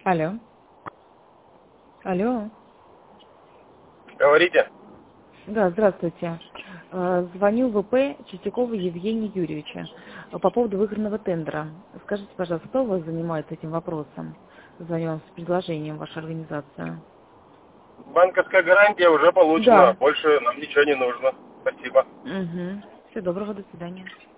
Алло. Алло. Говорите. Да, здравствуйте. Звоню в ВП Чистякова Евгения Юрьевича по поводу выигранного тендера. Скажите, пожалуйста, кто у вас занимается этим вопросом? Звоню вам с предложением в вашу организацию. Банковская гарантия уже получена. Да. Больше нам ничего не нужно. Спасибо. Угу. Всего доброго, до свидания.